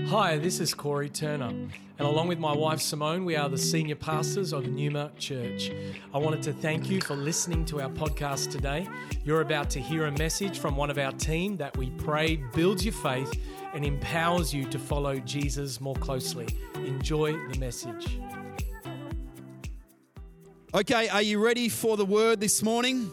Hi, this is Corey Turner, and along with my wife Simone, we are the senior pastors of Numa Church. I wanted to thank you for listening to our podcast today. You're about to hear a message from one of our team that we pray builds your faith and empowers you to follow Jesus more closely. Enjoy the message. Okay, are you ready for the word this morning?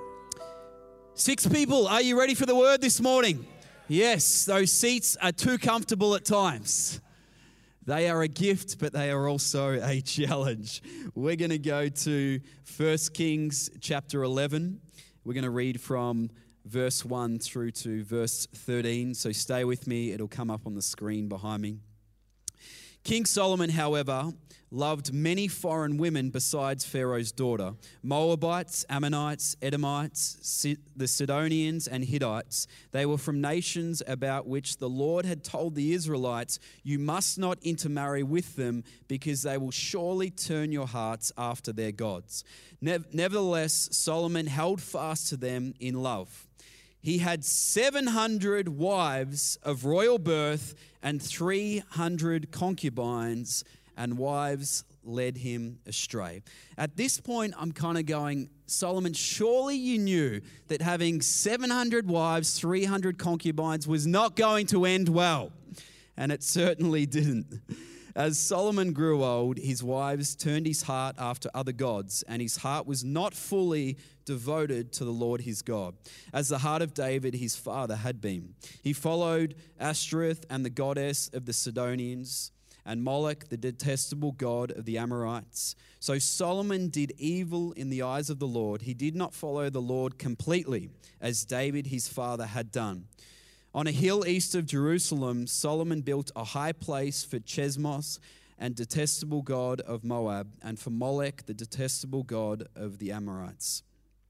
6 people, are you ready for the word this morning? Yes, those seats are too comfortable at times. They are a gift, but they are also a challenge. We're going to go to 1 Kings chapter 11. We're going to read from verse 1 through to verse 13. So stay with me. It'll come up on the screen behind me. King Solomon, however, loved many foreign women besides Pharaoh's daughter, Moabites, Ammonites, Edomites, the Sidonians, and Hittites. They were from nations about which the Lord had told the Israelites, "You must not intermarry with them, because they will surely turn your hearts after their gods." Nevertheless, Solomon held fast to them in love. He had 700 wives of royal birth and 300 concubines, and wives led him astray. At this point, I'm kind of going, Solomon, surely you knew that having 700 wives, 300 concubines was not going to end well. And it certainly didn't. As Solomon grew old, his wives turned his heart after other gods, and his heart was not fully devoted to the Lord his God, as the heart of David his father had been. He followed Ashtoreth and the goddess of the Sidonians, and Moloch, the detestable god of the Amorites. So Solomon did evil in the eyes of the Lord. He did not follow the Lord completely, as David his father had done. On a hill east of Jerusalem, Solomon built a high place for Chesmos, and detestable god of Moab, and for Molech, the detestable god of the Ammonites.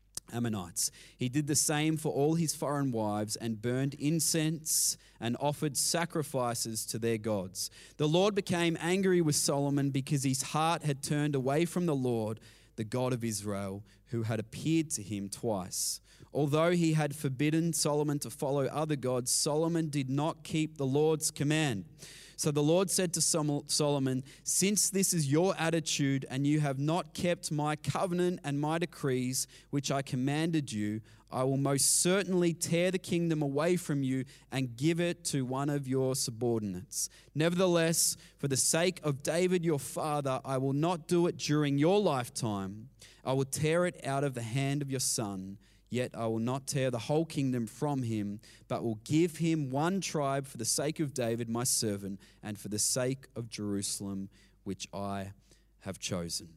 He did the same for all his foreign wives, and burned incense and offered sacrifices to their gods. The Lord became angry with Solomon because his heart had turned away from the Lord, the God of Israel, who had appeared to him twice. Although he had forbidden Solomon to follow other gods, Solomon did not keep the Lord's command. So the Lord said to Solomon, "Since this is your attitude, and you have not kept my covenant and my decrees, which I commanded you, I will most certainly tear the kingdom away from you and give it to one of your subordinates. Nevertheless, for the sake of David your father, I will not do it during your lifetime. I will tear it out of the hand of your son. Yet I will not tear the whole kingdom from him, but will give him one tribe for the sake of David my servant, and for the sake of Jerusalem, which I have chosen."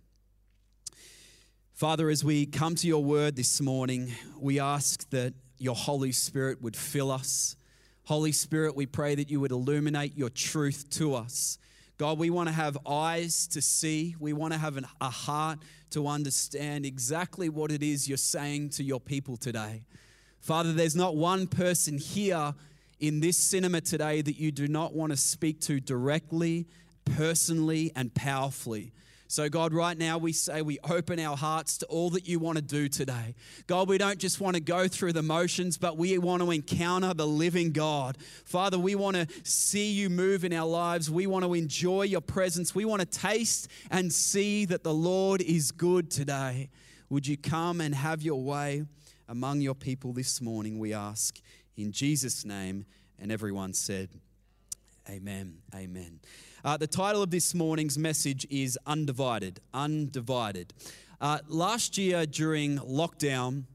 Father, as we come to your word this morning, we ask that your Holy Spirit would fill us. Holy Spirit, we pray that you would illuminate your truth to us. God, we want to have eyes to see. We want to have a heart to understand exactly what it is you're saying to your people today. Father, there's not one person here in this cinema today that you do not want to speak to directly, personally, and powerfully. So God, right now we say we open our hearts to all that you want to do today. God, we don't just want to go through the motions, but we want to encounter the living God. Father, we want to see you move in our lives. We want to enjoy your presence. We want to taste and see that the Lord is good today. Would you come and have your way among your people this morning, we ask, in Jesus' name. And everyone said, amen, amen. The title of this morning's message is Undivided. Undivided. Last year during lockdown,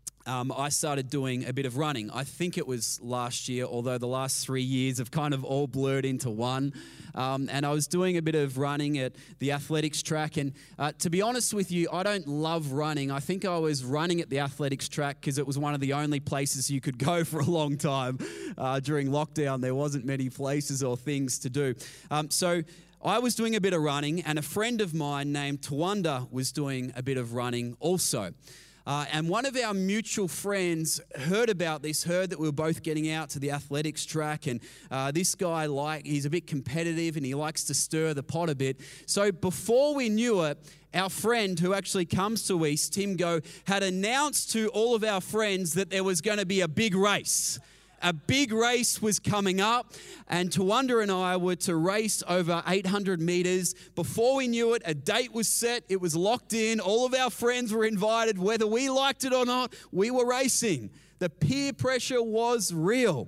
I started doing a bit of running. I think it was last year, although the last 3 years have kind of all blurred into one. And I was doing a bit of running at the athletics track. And to be honest with you, I don't love running. I think I was running at the athletics track because it was one of the only places you could go for a long time. During lockdown, there wasn't many places or things to do. So I was doing a bit of running, and a friend of mine named Tawanda was doing a bit of running also. And one of our mutual friends heard about this, heard that we were both getting out to the athletics track. And this guy, he's a bit competitive and he likes to stir the pot a bit. So before we knew it, our friend who actually comes to East, Tim Go, had announced to all of our friends that there was going to be a big race. A big race was coming up, and Tawanda and I were to race over 800 meters. Before we knew it, a date was set. It was locked in. All of our friends were invited. Whether we liked it or not, we were racing. The peer pressure was real.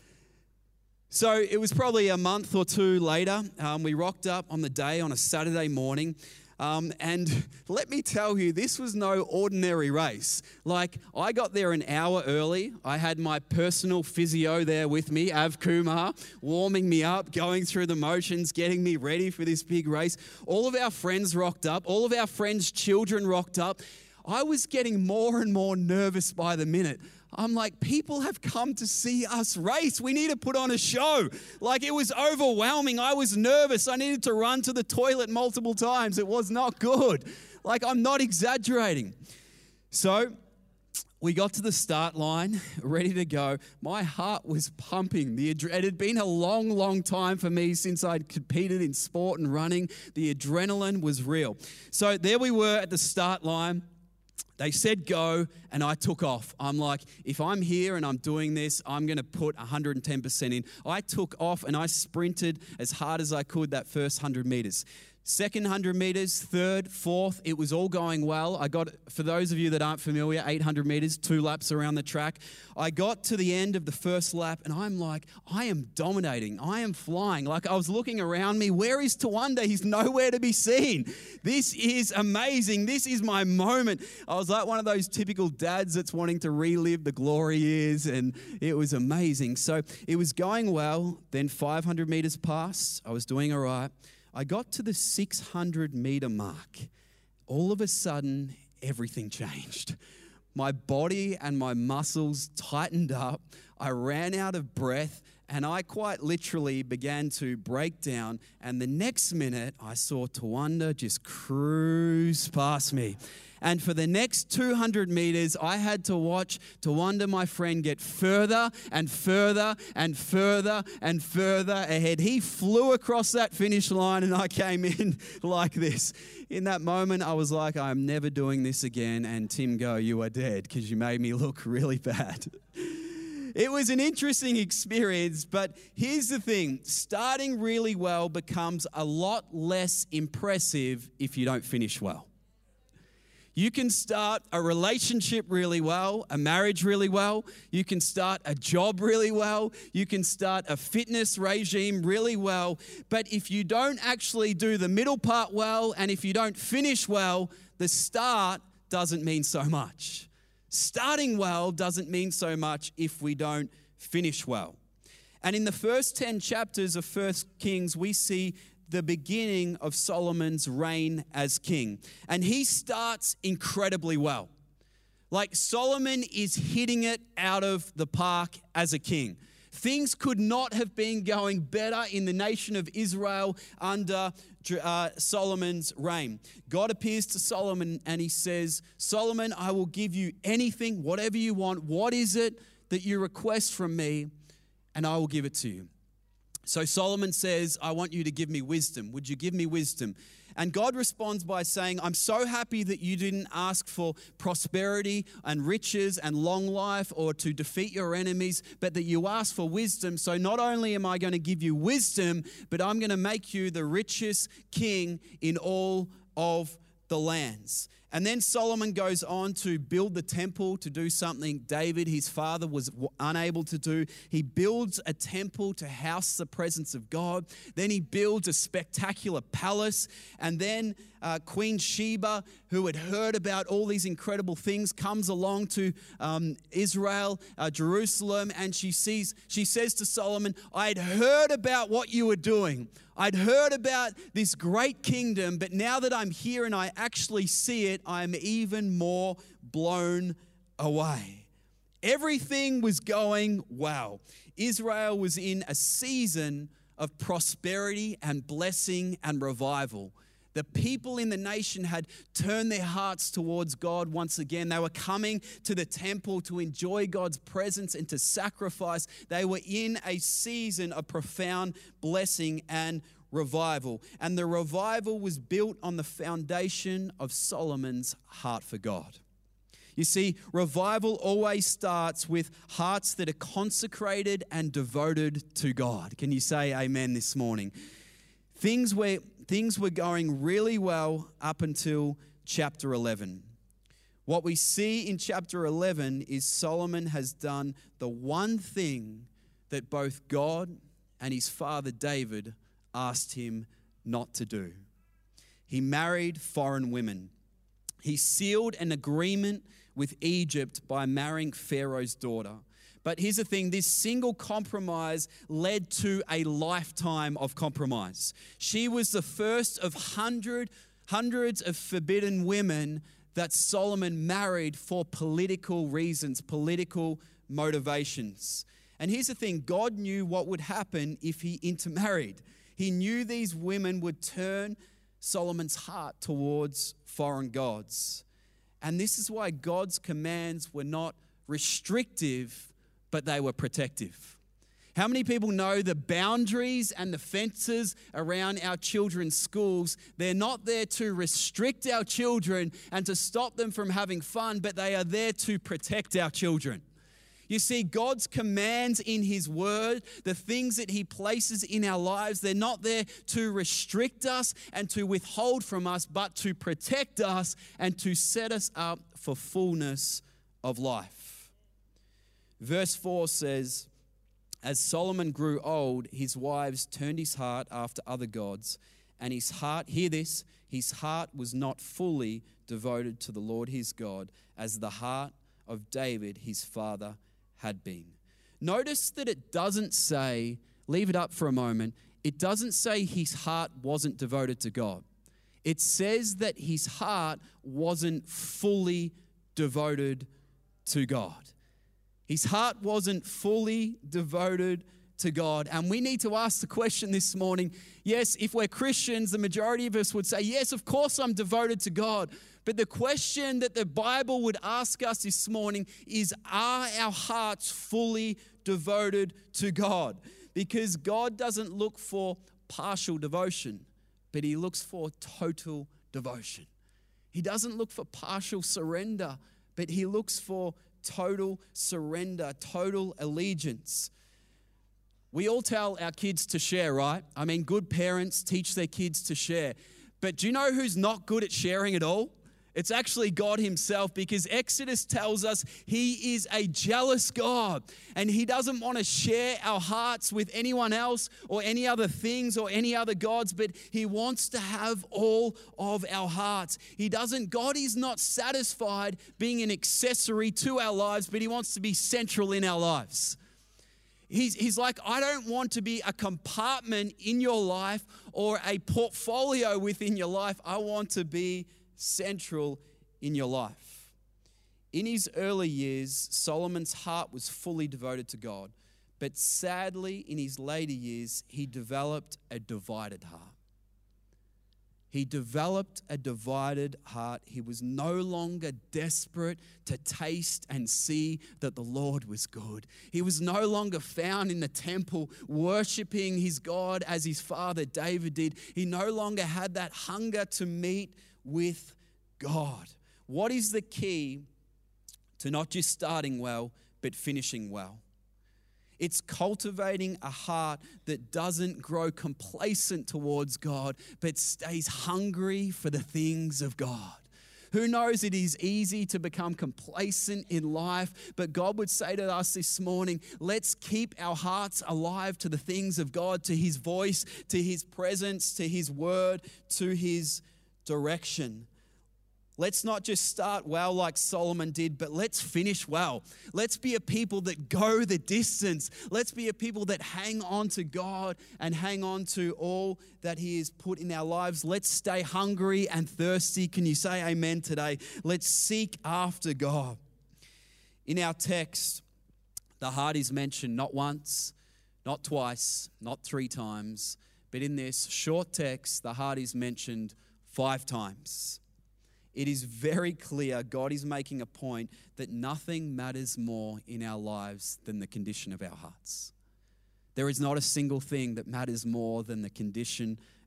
So it was probably a month or two later. We rocked up on the day on a Saturday morning. And let me tell you, this was no ordinary race. Like, I got there an hour early. I had my personal physio there with me, Av Kumar, warming me up, going through the motions, getting me ready for this big race. All of our friends rocked up. All of our friends' children rocked up. I was getting more and more nervous by the minute. I'm like, people have come to see us race. We need to put on a show. Like, it was overwhelming. I was nervous. I needed to run to the toilet multiple times. It was not good. Like, I'm not exaggerating. So we got to the start line, ready to go. My heart was pumping. It had been a long, long time for me since I'd competed in sport and running. The adrenaline was real. So there we were at the start line. They said go, and I took off. I'm like, if I'm here and I'm doing this, I'm going to put 110% in. I took off and I sprinted as hard as I could that first 100 meters. Second 100 meters, third, fourth, it was all going well. I got, for those of you that aren't familiar, 800 meters, 2 laps around the track. I got to the end of the first lap and I'm like, I am dominating. I am flying. Like, I was looking around me. Where is Tawanda? He's nowhere to be seen. This is amazing. This is my moment. I was like one of those typical dads that's wanting to relive the glory years, and it was amazing. So it was going well. Then 500 meters passed. I was doing all right. I got to the 600 meter mark. All of a sudden, everything changed. My body and my muscles tightened up. I ran out of breath, and I quite literally began to break down. And the next minute, I saw Tawanda just cruise past me. And for the next 200 meters, I had to watch Tawanda, my friend, get further and further and further and further ahead. He flew across that finish line and I came in like this. In that moment, I was like, I'm never doing this again. And Tim Go, you are dead because you made me look really bad. It was an interesting experience, but here's the thing. Starting really well becomes a lot less impressive if you don't finish well. You can start a relationship really well, a marriage really well. You can start a job really well. You can start a fitness regime really well. But if you don't actually do the middle part well, and if you don't finish well, the start doesn't mean so much. Starting well doesn't mean so much if we don't finish well. And in the first 10 chapters of 1 Kings, we see the beginning of Solomon's reign as king. And he starts incredibly well. Like, Solomon is hitting it out of the park as a king. Things could not have been going better in the nation of Israel under Solomon's reign. God appears to Solomon and he says, Solomon, I will give you anything, whatever you want. What is it that you request from me? And I will give it to you. So Solomon says, I want you to give me wisdom. Would you give me wisdom? And God responds by saying, I'm so happy that you didn't ask for prosperity and riches and long life or to defeat your enemies, but that you asked for wisdom. So not only am I going to give you wisdom, but I'm going to make you the richest king in all of the lands. And then Solomon goes on to build the temple, to do something David, his father, was unable to do. He builds a temple to house the presence of God. Then he builds a spectacular palace. And then Queen Sheba, who had heard about all these incredible things, comes along to Israel, Jerusalem, and she says to Solomon, I'd heard about what you were doing. I'd heard about this great kingdom, but now that I'm here and I actually see it, I'm even more blown away. Everything was going well. Israel was in a season of prosperity and blessing and revival. The people in the nation had turned their hearts towards God once again. They were coming to the temple to enjoy God's presence and to sacrifice. They were in a season of profound blessing and revival. And the revival was built on the foundation of Solomon's heart for God. You see, revival always starts with hearts that are consecrated and devoted to God. Can you say amen this morning? Things were going really well up until chapter 11. What we see in chapter 11 is Solomon has done the one thing that both God and his father David asked him not to do. He married foreign women. He sealed an agreement with Egypt by marrying Pharaoh's daughter. But here's the thing, this single compromise led to a lifetime of compromise. She was the first of hundreds of forbidden women that Solomon married for political reasons, political motivations. And here's the thing, God knew what would happen if he intermarried. He knew these women would turn Solomon's heart towards foreign gods. And this is why God's commands were not restrictive, but they were protective. How many people know the boundaries and the fences around our children's schools? They're not there to restrict our children and to stop them from having fun, but they are there to protect our children. You see, God's commands in his word, the things that he places in our lives, they're not there to restrict us and to withhold from us, but to protect us and to set us up for fullness of life. Verse 4 says, as Solomon grew old, his wives turned his heart after other gods, and his heart, hear this, his heart was not fully devoted to the Lord his God, as the heart of David, his father, had been. Notice that it doesn't say, leave it up for a moment, it doesn't say his heart wasn't devoted to God. It says that his heart wasn't fully devoted to God. His heart wasn't fully devoted to God. And we need to ask the question this morning, yes, if we're Christians, the majority of us would say, yes, of course I'm devoted to God. But the question that the Bible would ask us this morning is, are our hearts fully devoted to God? Because God doesn't look for partial devotion, but he looks for total devotion. He doesn't look for partial surrender, but he looks for total surrender, total allegiance. We all tell our kids to share, right? I mean, good parents teach their kids to share. But do you know who's not good at sharing at all? It's actually God himself, because Exodus tells us he is a jealous God and he doesn't want to share our hearts with anyone else or any other things or any other gods, but he wants to have all of our hearts. God is not satisfied being an accessory to our lives, but he wants to be central in our lives. He's like, I don't want to be a compartment in your life or a portfolio within your life. I want to be central in your life. In his early years, Solomon's heart was fully devoted to God. But sadly, in his later years, he developed a divided heart. He developed a divided heart. He was no longer desperate to taste and see that the Lord was good. He was no longer found in the temple worshiping his God as his father David did. He no longer had that hunger to meet with God. What is the key to not just starting well, but finishing well? It's cultivating a heart that doesn't grow complacent towards God, but stays hungry for the things of God. Who knows, it is easy to become complacent in life, but God would say to us this morning, let's keep our hearts alive to the things of God, to his voice, to his presence, to his word, to his direction. Let's not just start well like Solomon did, but let's finish well. Let's be a people that go the distance. Let's be a people that hang on to God and hang on to all that he has put in our lives. Let's stay hungry and thirsty. Can you say amen today? Let's seek after God. In our text, the heart is mentioned not once, not twice, not 3 times, but in this short text, the heart is mentioned 5 times. It is very clear God is making a point that nothing matters more in our lives than the condition of our hearts. There is not a single thing that matters more than the condition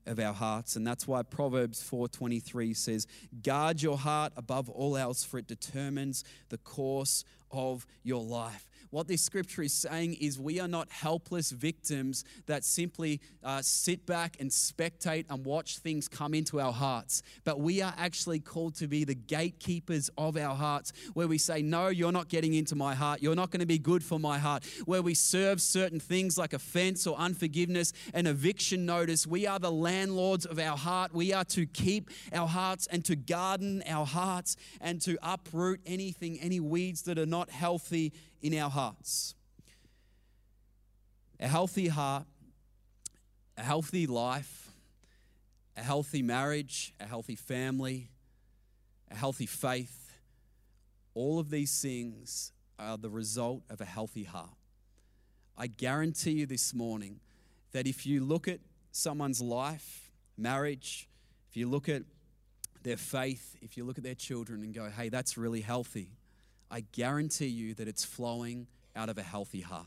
of our hearts. And that's why Proverbs 4:23 says, guard your heart above all else, for it determines the course of your life. What this scripture is saying is we are not helpless victims that simply sit back and spectate and watch things come into our hearts. But we are actually called to be the gatekeepers of our hearts, where we say, no, you're not getting into my heart. You're not going to be good for my heart. Where we serve certain things like offense or unforgiveness and eviction notice. We are the landlords of our heart. We are to keep our hearts and to garden our hearts and to uproot any weeds that are not healthy in our hearts. A healthy heart, a healthy life, a healthy marriage, a healthy family, a healthy faith, all of these things are the result of a healthy heart. I guarantee you this morning that if you look at someone's life, marriage, if you look at their faith, if you look at their children and go, hey, that's really healthy, I guarantee you that it's flowing out of a healthy heart.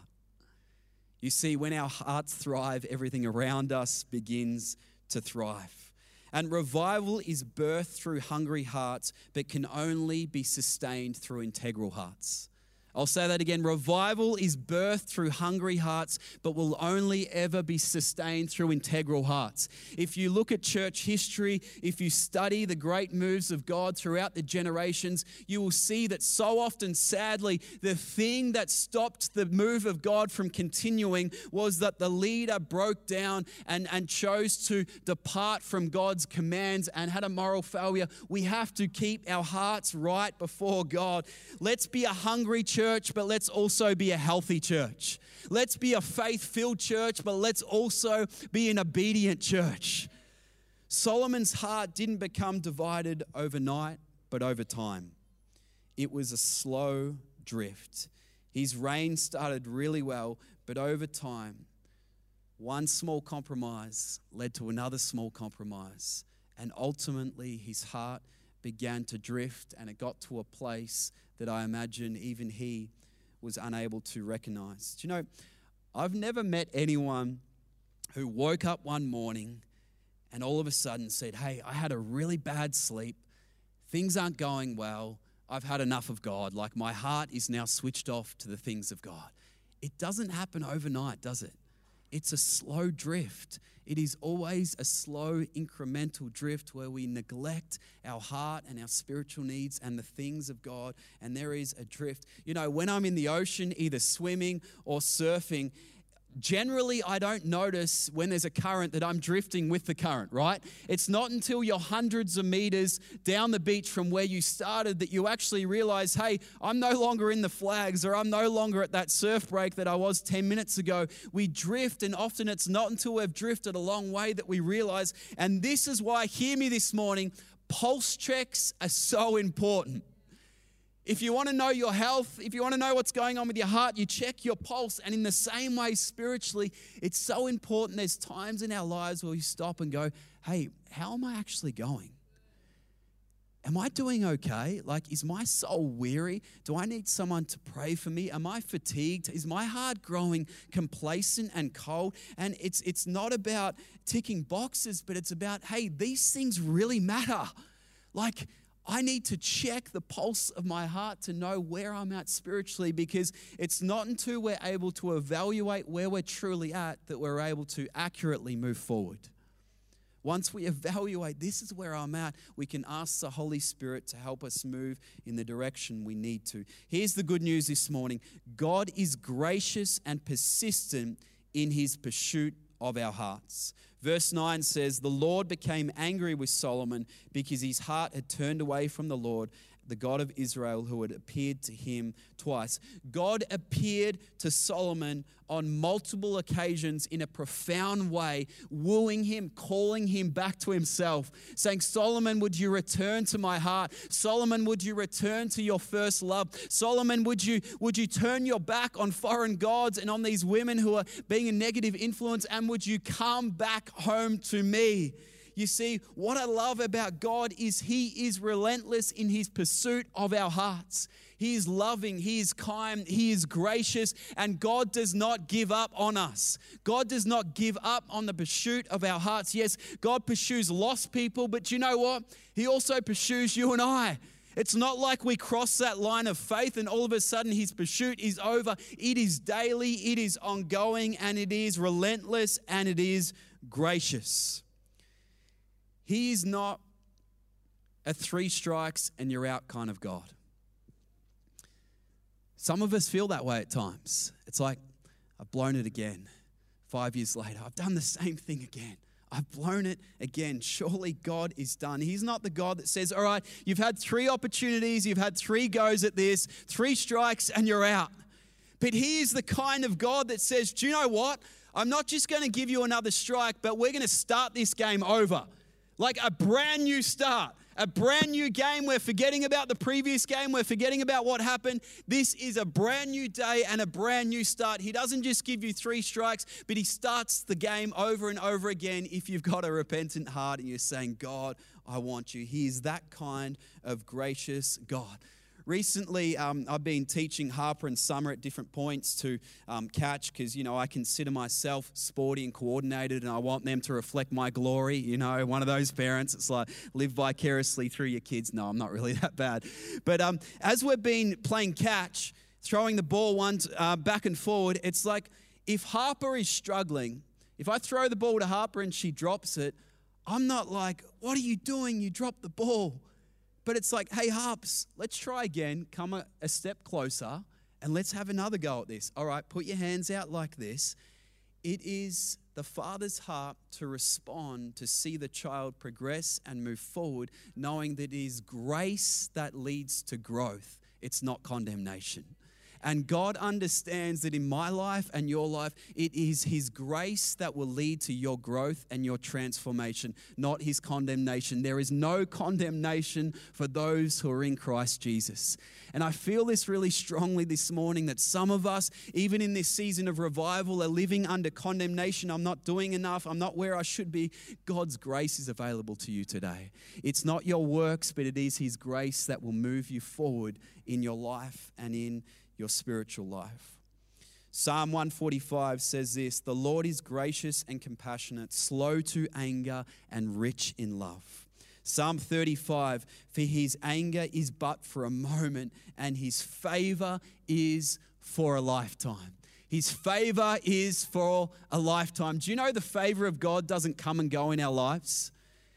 You see, when our hearts thrive, everything around us begins to thrive. And revival is birthed through hungry hearts, but can only be sustained through integral hearts. I'll say that again. Revival is birthed through hungry hearts, but will only ever be sustained through integral hearts. If you look at church history, if you study the great moves of God throughout the generations, you will see that so often, sadly, the thing that stopped the move of God from continuing was that the leader broke down and chose to depart from God's commands and had a moral failure. We have to keep our hearts right before God. Let's be a hungry church, but let's also be a healthy church. Let's be a faith-filled church, but let's also be an obedient church. Solomon's heart didn't become divided overnight, but over time. It was a slow drift. His reign started really well, but over time, one small compromise led to another small compromise. And ultimately, his heart began to drift, and it got to a place that I imagine even he was unable to recognize. Do you know, I've never met anyone who woke up one morning and all of a sudden said, hey, I had a really bad sleep. Things aren't going well. I've had enough of God. Like, my heart is now switched off to the things of God. It doesn't happen overnight, does it? It's a slow drift. It is always a slow, incremental drift where we neglect our heart and our spiritual needs and the things of God, and there is a drift. You know, when I'm in the ocean, either swimming or surfing, generally, I don't notice when there's a current that I'm drifting with the current, right? It's not until you're hundreds of meters down the beach from where you started that you actually realize, hey, I'm no longer in the flags, or I'm no longer at that surf break that I was 10 minutes ago. We drift, and often it's not until we've drifted a long way that we realize, and this is why, hear me this morning, pulse checks are so important. If you want to know your health, if you want to know what's going on with your heart, you check your pulse. And in the same way, spiritually, it's so important. There's times in our lives where we stop and go, hey, how am I actually going? Am I doing okay? Like, is my soul weary? Do I need someone to pray for me? Am I fatigued? Is my heart growing complacent and cold? And it's not about ticking boxes, but it's about, hey, these things really matter. Like, I need to check the pulse of my heart to know where I'm at spiritually, because it's not until we're able to evaluate where we're truly at that we're able to accurately move forward. Once we evaluate, this is where I'm at, we can ask the Holy Spirit to help us move in the direction we need to. Here's the good news this morning. God is gracious and persistent in his pursuit of our hearts. Verse 9 says, the Lord became angry with Solomon because his heart had turned away from the Lord, the God of Israel, who had appeared to him twice. God appeared to Solomon on multiple occasions in a profound way, wooing him, calling him back to himself, saying, Solomon, would you return to my heart? Solomon, would you return to your first love? Solomon, would you turn your back on foreign gods and on these women who are being a negative influence, and would you come back home to me? You see, what I love about God is He is relentless in His pursuit of our hearts. He is loving, He is kind, He is gracious, and God does not give up on us. God does not give up on the pursuit of our hearts. Yes, God pursues lost people, but you know what? He also pursues you and I. It's not like we cross that line of faith and all of a sudden His pursuit is over. It is daily, it is ongoing, and it is relentless, and it is gracious. He is not a 3 strikes and you're out kind of God. Some of us feel that way at times. It's like, I've blown it again. 5 years later, I've done the same thing again. I've blown it again. Surely God is done. He's not the God that says, all right, you've had 3 opportunities, you've had 3 goes at this, 3 strikes and you're out. But He is the kind of God that says, do you know what? I'm not just going to give you another strike, but we're going to start this game over. Like a brand new start. A brand new game. We're forgetting about the previous game. We're forgetting about what happened. This is a brand new day and a brand new start. He doesn't just give you 3 strikes, but He starts the game over and over again if you've got a repentant heart and you're saying, God, I want you. He is that kind of gracious God. Recently, I've been teaching Harper and Summer at different points to catch because, I consider myself sporty and coordinated and I want them to reflect my glory. One of those parents, it's like live vicariously through your kids. No, I'm not really that bad. But as we've been playing catch, throwing the ball back and forward, it's like if Harper is struggling, if I throw the ball to Harper and she drops it, I'm not like, what are you doing? You dropped the ball. But it's like, hey, Harps, let's try again. Come a step closer and let's have another go at this. All right, put your hands out like this. It is the Father's heart to respond, to see the child progress and move forward, knowing that it is grace that leads to growth. It's not condemnation. And God understands that in my life and your life, it is His grace that will lead to your growth and your transformation, not His condemnation. There is no condemnation for those who are in Christ Jesus. And I feel this really strongly this morning that some of us, even in this season of revival, are living under condemnation. I'm not doing enough. I'm not where I should be. God's grace is available to you today. It's not your works, but it is His grace that will move you forward in your life and in your spiritual life. Psalm 145 says this, the Lord is gracious and compassionate, slow to anger and rich in love. Psalm 35, for His anger is but for a moment and His favor is for a lifetime. His favor is for a lifetime. Do you know the favor of God doesn't come and go in our lives?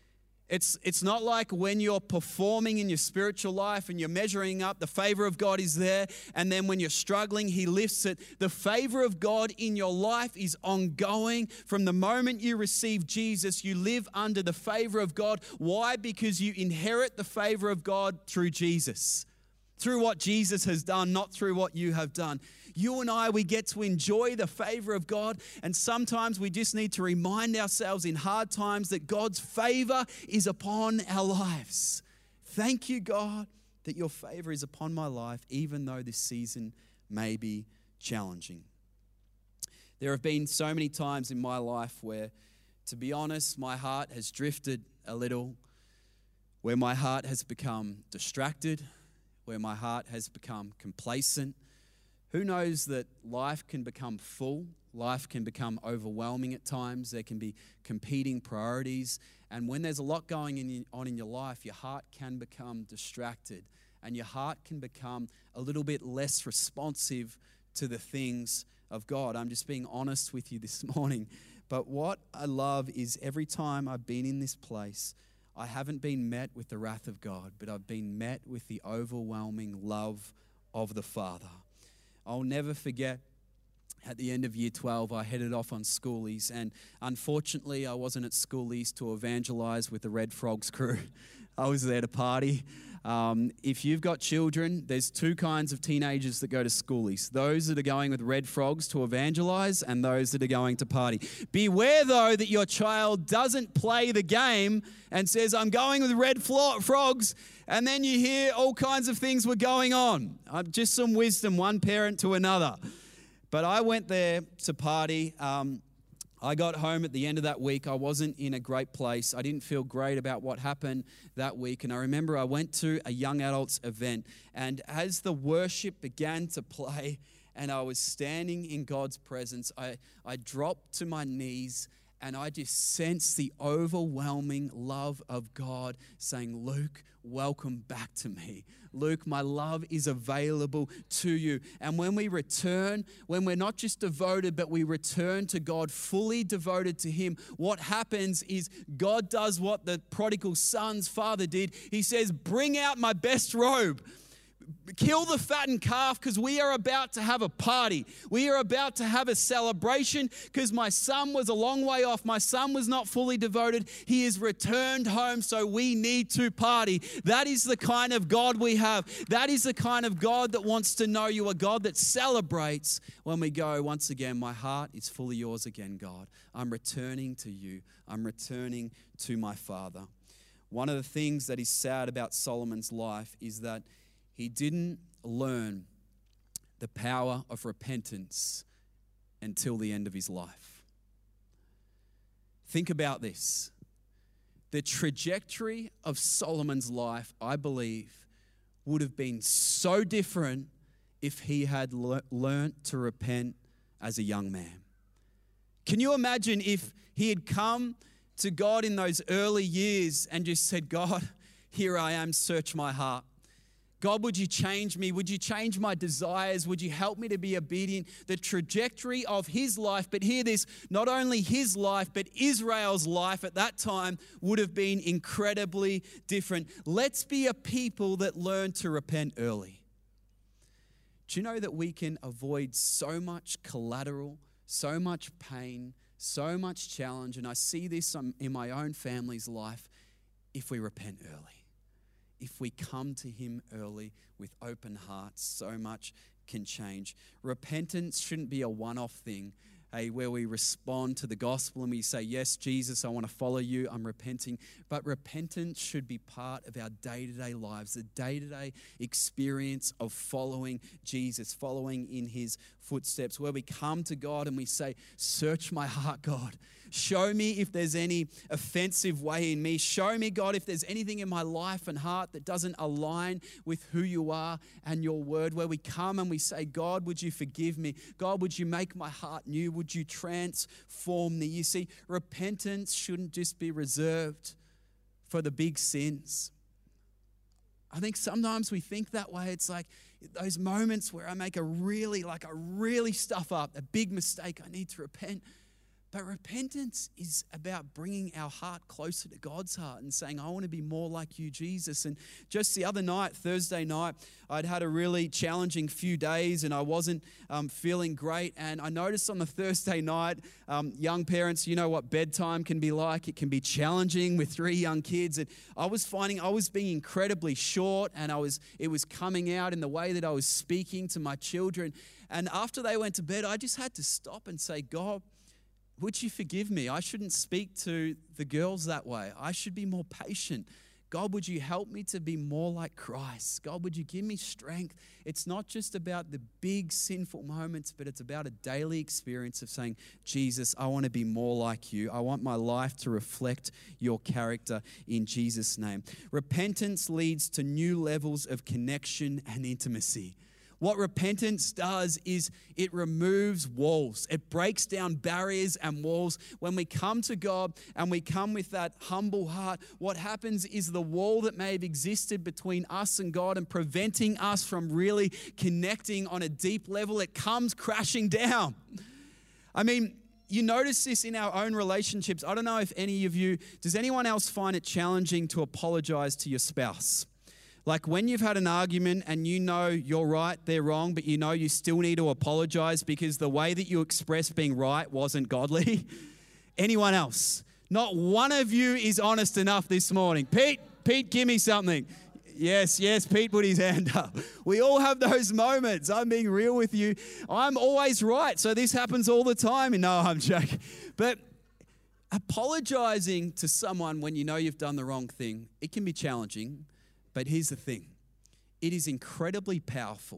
It's not like when you're performing in your spiritual life and you're measuring up, the favor of God is there. And then when you're struggling, He lifts it. The favor of God in your life is ongoing. From the moment you receive Jesus, you live under the favor of God. Why? Because you inherit the favor of God through Jesus. Through what Jesus has done, not through what you have done. You and I, we get to enjoy the favor of God, and sometimes we just need to remind ourselves in hard times that God's favor is upon our lives. Thank you, God, that your favor is upon my life, even though this season may be challenging. There have been so many times in my life where, to be honest, my heart has drifted a little, where my heart has become distracted, where my heart has become complacent. Who knows that life can become full, life can become overwhelming at times, there can be competing priorities, and when there's a lot going on in your life, your heart can become distracted, and your heart can become a little bit less responsive to the things of God. I'm just being honest with you this morning, but what I love is every time I've been in this place, I haven't been met with the wrath of God, but I've been met with the overwhelming love of the Father. I'll never forget, at the end of year 12, I headed off on schoolies, and unfortunately, I wasn't at schoolies to evangelize with the Red Frogs crew. I was there to party. If you've got children, there's 2 kinds of teenagers that go to schoolies. Those that are going with Red Frogs to evangelize and those that are going to party. Beware, though, that your child doesn't play the game and says, I'm going with Red Frogs, and then you hear all kinds of things were going on. Just some wisdom, one parent to another. But I went there to party. I got home at the end of that week. I wasn't in a great place. I didn't feel great about what happened that week. And I remember I went to a young adults event. And as the worship began to play and I was standing in God's presence, I dropped to my knees and I just sensed the overwhelming love of God saying, Luke, welcome back to me. Luke, my love is available to you. And when we return, when we're not just devoted, but we return to God, fully devoted to Him, what happens is God does what the prodigal son's father did. He says, bring out my best robe. Kill the fattened calf because we are about to have a party. We are about to have a celebration because my son was a long way off. My son was not fully devoted. He is returned home, so we need to party. That is the kind of God we have. That is the kind of God that wants to know you, a God that celebrates when we go, once again, my heart is fully yours again, God. I'm returning to you. I'm returning to my Father. One of the things that is sad about Solomon's life is that he didn't learn the power of repentance until the end of his life. Think about this. The trajectory of Solomon's life, I believe, would have been so different if he had learnt to repent as a young man. Can you imagine if he had come to God in those early years and just said, God, here I am, search my heart. God, would you change me? Would you change my desires? Would you help me to be obedient? The trajectory of his life, but hear this, not only his life, but Israel's life at that time would have been incredibly different. Let's be a people that learn to repent early. Do you know that we can avoid so much collateral, so much pain, so much challenge, and I see this in my own family's life, if we repent early? If we come to Him early with open hearts, so much can change. Repentance shouldn't be a one-off thing, where we respond to the gospel and we say, yes, Jesus, I want to follow you, I'm repenting. But repentance should be part of our day-to-day lives, the day-to-day experience of following Jesus, following in His footsteps, where we come to God and we say, search my heart, God. Show me if there's any offensive way in me. Show me, God, if there's anything in my life and heart that doesn't align with who you are and your word, where we come and we say, God, would you forgive me? God, would you make my heart new? Would you transform me? You see, repentance shouldn't just be reserved for the big sins. I think sometimes we think that way. It's like those moments where I make a really stuff up, a big mistake, I need to repent. But repentance is about bringing our heart closer to God's heart and saying, I want to be more like you, Jesus. And just the other night, Thursday night, I'd had a really challenging few days and I wasn't feeling great. And I noticed on the Thursday night, young parents, you know what bedtime can be like. It can be challenging with 3 young kids. And I was finding I was being incredibly short and it was coming out in the way that I was speaking to my children. And after they went to bed, I just had to stop and say, God, would you forgive me? I shouldn't speak to the girls that way. I should be more patient. God, would you help me to be more like Christ? God, would you give me strength? It's not just about the big sinful moments, but it's about a daily experience of saying, Jesus, I want to be more like you. I want my life to reflect your character in Jesus' name. Repentance leads to new levels of connection and intimacy. What repentance does is it removes walls. It breaks down barriers and walls. When we come to God and we come with that humble heart, what happens is the wall that may have existed between us and God and preventing us from really connecting on a deep level, it comes crashing down. I mean, you notice this in our own relationships. I don't know if any of you, does anyone else find it challenging to apologize to your spouse? Like when you've had an argument and you know you're right, they're wrong, but you know you still need to apologize because the way that you expressed being right wasn't godly. Anyone else? Not one of you is honest enough this morning. Pete, give me something. Yes, Pete put his hand up. We all have those moments. I'm being real with you. I'm always right, so this happens all the time. No, I'm joking. But apologizing to someone when you know you've done the wrong thing, it can be challenging. But here's the thing. It is incredibly powerful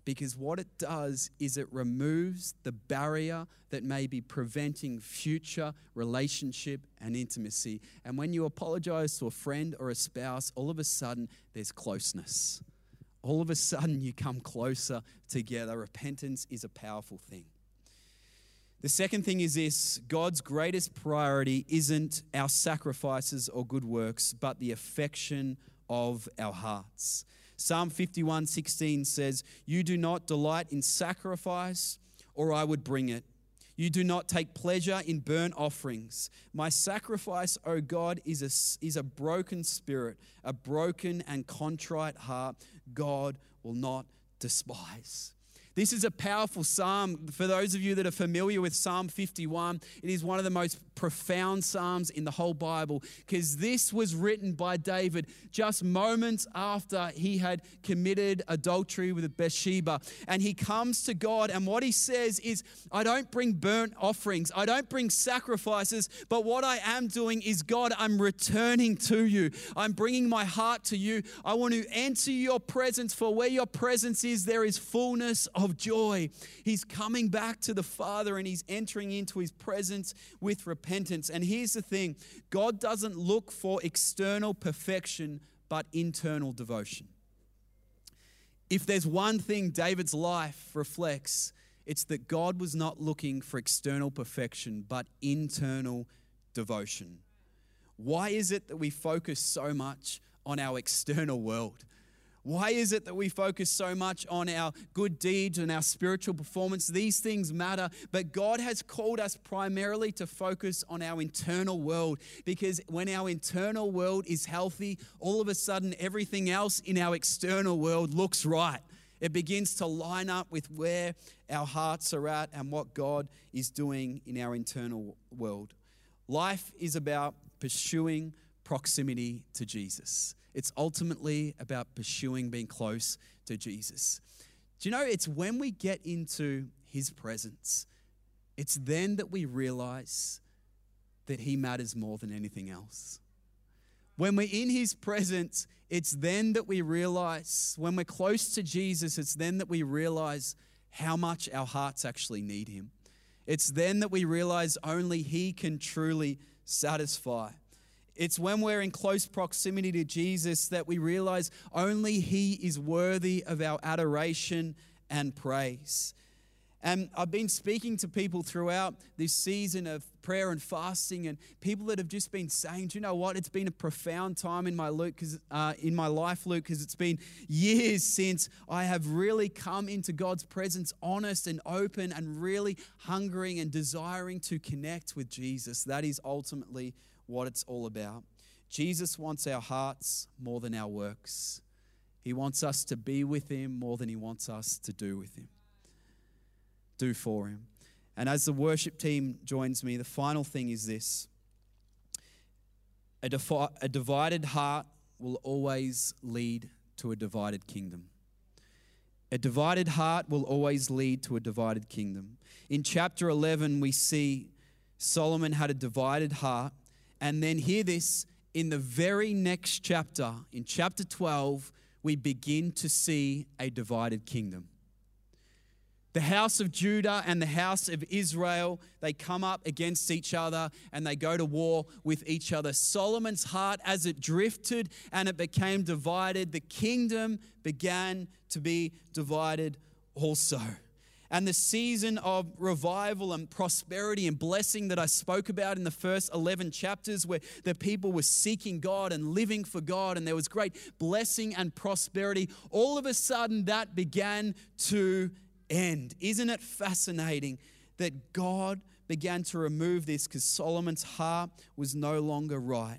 because what it does is it removes the barrier that may be preventing future relationship and intimacy. And when you apologize to a friend or a spouse, all of a sudden there's closeness. All of a sudden you come closer together. Repentance is a powerful thing. The second thing is this: God's greatest priority isn't our sacrifices or good works, but the affection of our hearts. Psalm 51:16 says, "You do not delight in sacrifice, or I would bring it. You do not take pleasure in burnt offerings. My sacrifice, O God, is a broken spirit, a broken and contrite heart. God will not despise." This is a powerful psalm. For those of you that are familiar with Psalm 51, it is one of the most profound psalms in the whole Bible, because this was written by David just moments after he had committed adultery with Bathsheba. And he comes to God, and what he says is, I don't bring burnt offerings, I don't bring sacrifices, but what I am doing is, God, I'm returning to you. I'm bringing my heart to you. I want to enter your presence, for where your presence is, there is fullness of joy. He's coming back to the Father, and he's entering into his presence with repentance. And here's the thing: God doesn't look for external perfection, but internal devotion. If there's one thing David's life reflects, it's that God was not looking for external perfection, but internal devotion. Why is it that we focus so much on our external world? Why is it that we focus so much on our good deeds and our spiritual performance? These things matter, but God has called us primarily to focus on our internal world, because when our internal world is healthy, all of a sudden everything else in our external world looks right. It begins to line up with where our hearts are at and what God is doing in our internal world. Life is about pursuing proximity to Jesus. It's ultimately about pursuing being close to Jesus. Do you know, it's when we get into his presence, it's then that we realize that he matters more than anything else. When we're in his presence, it's then that we realize, when we're close to Jesus, it's then that we realize how much our hearts actually need him. It's then that we realize only he can truly satisfy. It's when we're in close proximity to Jesus that we realize only he is worthy of our adoration and praise. And I've been speaking to people throughout this season of prayer and fasting, and people that have just been saying, do you know what? It's been a profound time in my life, Luke, because it's been years since I have really come into God's presence honest and open and really hungering and desiring to connect with Jesus. That is ultimately what it's all about. Jesus wants our hearts more than our works. He wants us to be with him more than he wants us to do with him. Do for him. And as the worship team joins me, the final thing is this: a divided heart will always lead to a divided kingdom. A divided heart will always lead to a divided kingdom. In chapter 11, we see Solomon had a divided heart. And then hear this, in the very next chapter, in chapter 12, we begin to see a divided kingdom. The house of Judah and the house of Israel, they come up against each other and they go to war with each other. Solomon's heart, as it drifted and it became divided, the kingdom began to be divided also. And the season of revival and prosperity and blessing that I spoke about in the first 11 chapters, where the people were seeking God and living for God, and there was great blessing and prosperity, all of a sudden that began to end. Isn't it fascinating that God began to remove this because Solomon's heart was no longer right?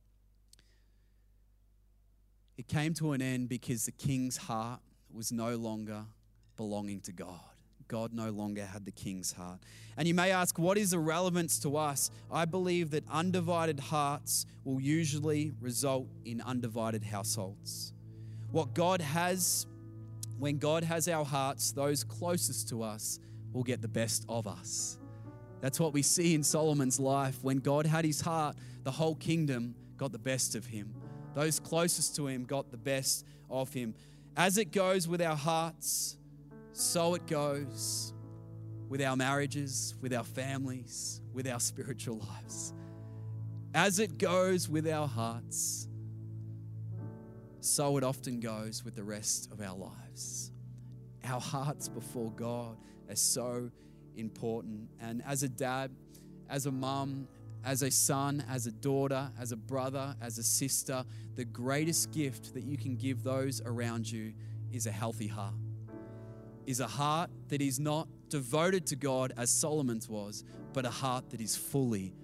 It came to an end because the king's heart was no longer belonging to God. God no longer had the king's heart. And you may ask, what is the relevance to us? I believe that undivided hearts will usually result in undivided households. What God has, when God has our hearts, those closest to us will get the best of us. That's what we see in Solomon's life. When God had his heart, the whole kingdom got the best of him. Those closest to him got the best of him. As it goes with our hearts, so it goes with our marriages, with our families, with our spiritual lives. As it goes with our hearts, so it often goes with the rest of our lives. Our hearts before God are so important. And as a dad, as a mum, as a son, as a daughter, as a brother, as a sister, the greatest gift that you can give those around you is a healthy heart. Is a heart that is not devoted to God as Solomon's was, but a heart that is fully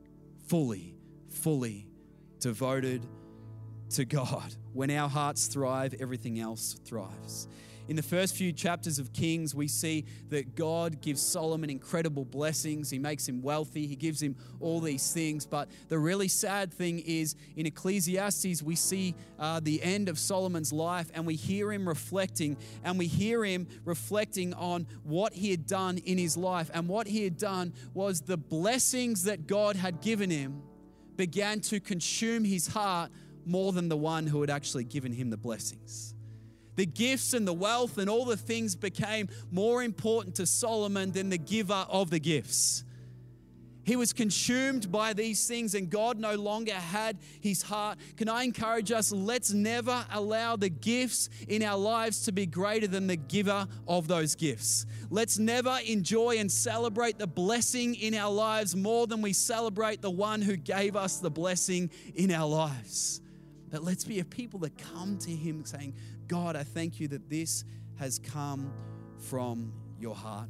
devoted to God. When our hearts thrive, everything else thrives. In the first few chapters of Kings, we see that God gives Solomon incredible blessings. He makes him wealthy. He gives him all these things. But the really sad thing is in Ecclesiastes, we see the end of Solomon's life, and we hear him reflecting, on what he had done in his life. And what he had done was the blessings that God had given him began to consume his heart more than the one who had actually given him the blessings. The gifts and the wealth and all the things became more important to Solomon than the giver of the gifts. He was consumed by these things, and God no longer had his heart. Can I encourage us, let's never allow the gifts in our lives to be greater than the giver of those gifts. Let's never enjoy and celebrate the blessing in our lives more than we celebrate the one who gave us the blessing in our lives. But let's be a people that come to him saying, God, I thank you that this has come from your heart.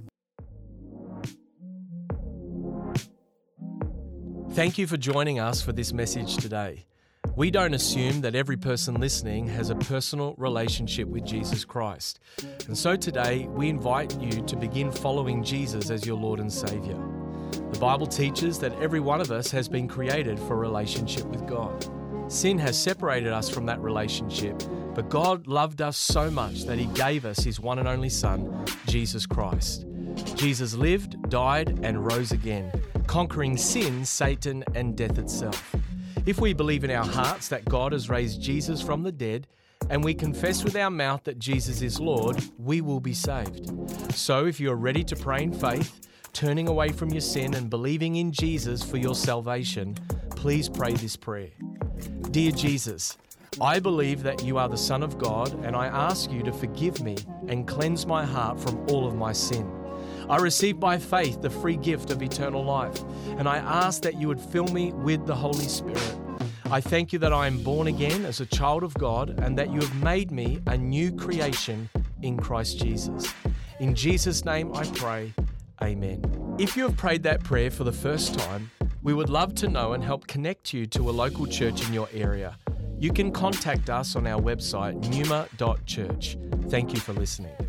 Thank you for joining us for this message today. We don't assume that every person listening has a personal relationship with Jesus Christ. And so today, we invite you to begin following Jesus as your Lord and Savior. The Bible teaches that every one of us has been created for a relationship with God. Sin has separated us from that relationship, but God loved us so much that he gave us his one and only Son, Jesus Christ. Jesus lived, died, and rose again, conquering sin, Satan, and death itself. If we believe in our hearts that God has raised Jesus from the dead, and we confess with our mouth that Jesus is Lord, we will be saved. So if you are ready to pray in faith, turning away from your sin and believing in Jesus for your salvation, please pray this prayer. Dear Jesus, I believe that you are the Son of God, and I ask you to forgive me and cleanse my heart from all of my sin. I receive by faith the free gift of eternal life, and I ask that you would fill me with the Holy Spirit. I thank you that I am born again as a child of God, and that you have made me a new creation in Christ Jesus. In Jesus' name I pray, amen. If you have prayed that prayer for the first time, we would love to know and help connect you to a local church in your area. You can contact us on our website, numa.church. Thank you for listening.